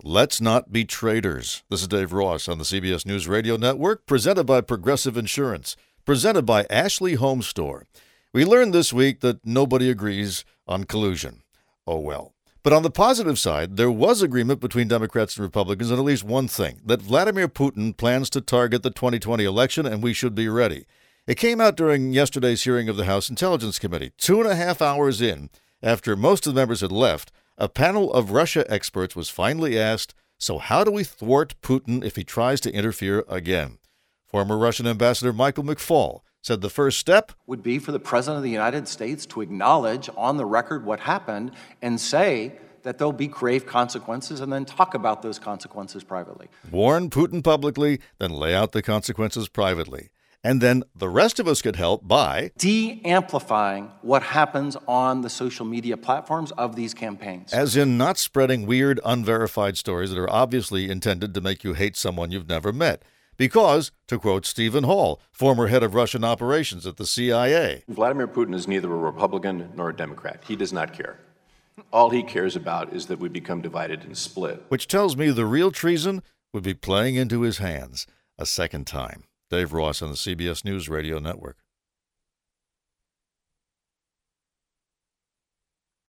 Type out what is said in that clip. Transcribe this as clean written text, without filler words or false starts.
Let's not be traitors. This is Dave Ross on the CBS News Radio Network, presented by Progressive Insurance, presented by Ashley Home Store. We learned this week that nobody agrees on collusion. Oh well. But on the positive side, there was agreement between Democrats and Republicans on at least one thing, that Vladimir Putin plans to target the 2020 election, and we should be ready. It came out during yesterday's hearing of the House Intelligence Committee. 2.5 hours in, after most of the members had left, a panel of Russia experts was finally asked, so how do we thwart Putin if he tries to interfere again? Former Russian Ambassador Michael McFaul said the first step would be for the President of the United States to acknowledge on the record what happened and say that there'll be grave consequences and then talk about those consequences privately. Warn Putin publicly, then lay out the consequences privately. And then the rest of us could help by de-amplifying what happens on the social media platforms of these campaigns. As in not spreading weird, unverified stories that are obviously intended to make you hate someone you've never met. Because, to quote Stephen Hall, former head of Russian operations at the CIA, Vladimir Putin is neither a Republican nor a Democrat. He does not care. All he cares about is that we become divided and split. Which tells me the real treason would be playing into his hands a second time. Dave Ross on the CBS News Radio Network.